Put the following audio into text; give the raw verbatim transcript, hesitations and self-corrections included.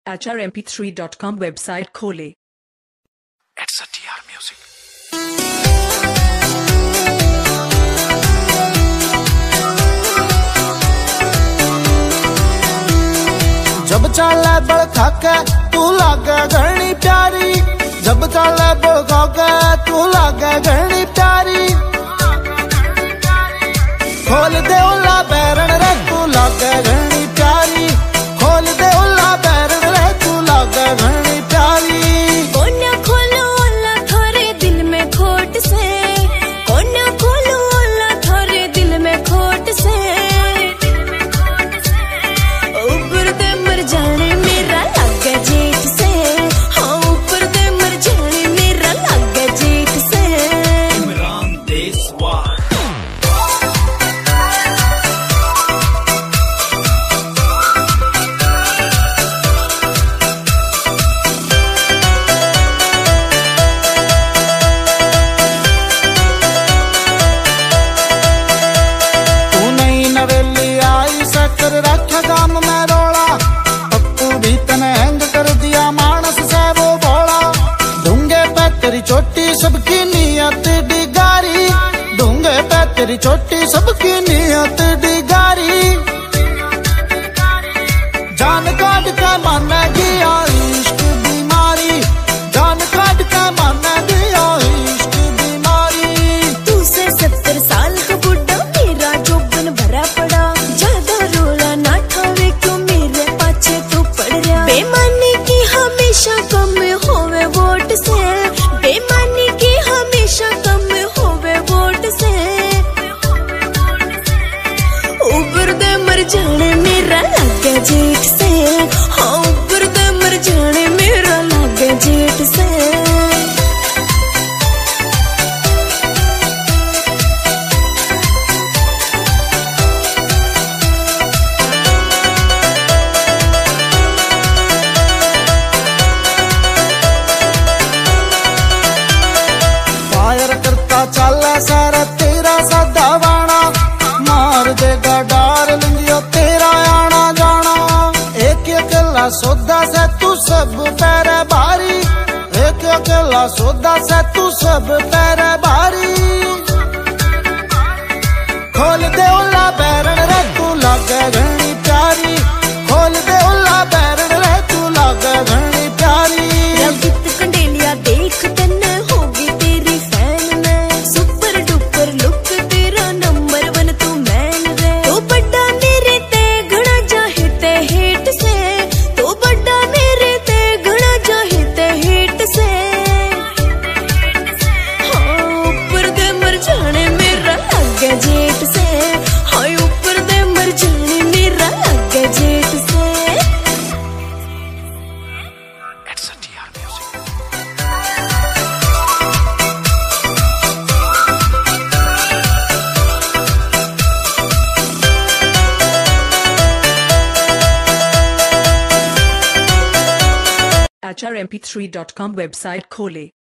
H R M P three dot com website खोले। It's a T R music. जब चाले बड़ खाके तू लागे घनी प्यारी, जब चाले बड़ खाके तू लागे घनी प्यारी। खोल दे उला बैरन रे तू लागे घनी प्यारी, खोल दे उला बैरन रे तू लागे घनी प्यारी। कोना खोलो उला थारे दिल में खोट से, कोना खोलो उला थारे दिल में खोट से। ऊपर दे मर जाने मेरा लागे जेठ से, हाँ ऊपर दे मर जाने मेरा लागे जेठ से। इमरान देसवाल। कर रखा काम में रोला, पप्पू भी तने हैंग कर दिया मानस से वो भोला। ढूंगे पे तेरी चोटी सबकी नियत डिगारी, ढूंगे पे तेरी चोटी सबकी नियत डिगारी। जान काट के माने गया इश्क बीमारी, जान काट के माने गया इश्क बीमारी। तू से सत्तर साल का बुढ़ा मेरा जोबन भरा पड़ा, बेमानी की हमेशा कम होवे वोट से, बेमानी की हमेशा कम होवे वोट से। ऊपर दे मर जाने मेरा लागे जेठ से, हाँ ऊपर दे मर जाने मेरा लागे जेठ से। चला सारा तेरा सादा वाणा, मार देगा डार्लिंग तेरा आना जाना। एक अकेला सौदा से तू सब पैरे भारी, एक अकेला सौदा से तू सब पैरे भारी। खोल दे उला बैरन रे तू लागे घनी प्यारी, खोल दे उला बैरन रे तू लागे घनी प्यारी। रंगीत कंडेलिया देख तन्ने होगी तेरी फैन में, सुपर डुपर लुक तेरा नंबर वन तू मैन रे। तू बड़ा मेरे ते घना जाहे ते हेट से, तू बड़ा मेरे ते घना जाहे ते हेट से। हाँ ऊपर दे मर जाने मेरा लागे जेठ से, हाँ ऊपर दे मर जाने मेरा लागे जेठ से। It's a T R music. H R M P three dot com website खोले।